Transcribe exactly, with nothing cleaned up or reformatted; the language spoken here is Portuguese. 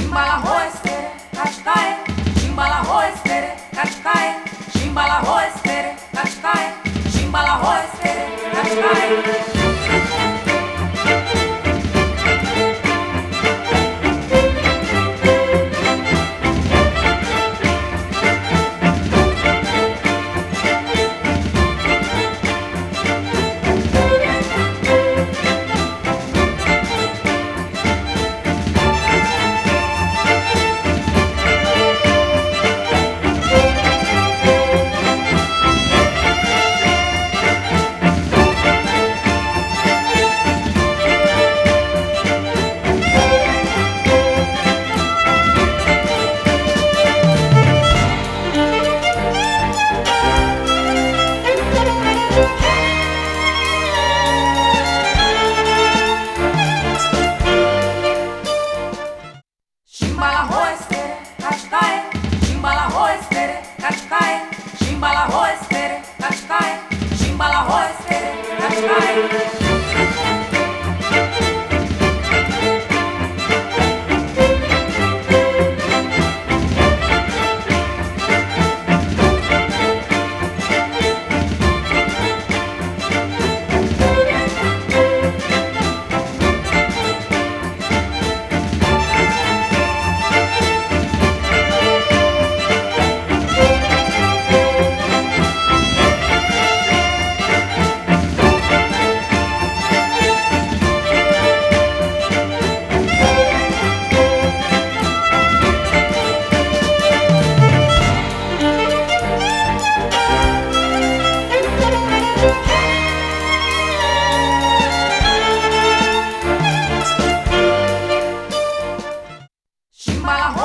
Chimbala roestere, cascae, chimbala roestere, cascae, chimbala roestere, cascae, chimbala roestere, cascae. Chimbala roestere, cascae, chimbala roestere, cascae, chimbala roestere, cascae, chimbala roestere, cascae. Chimbala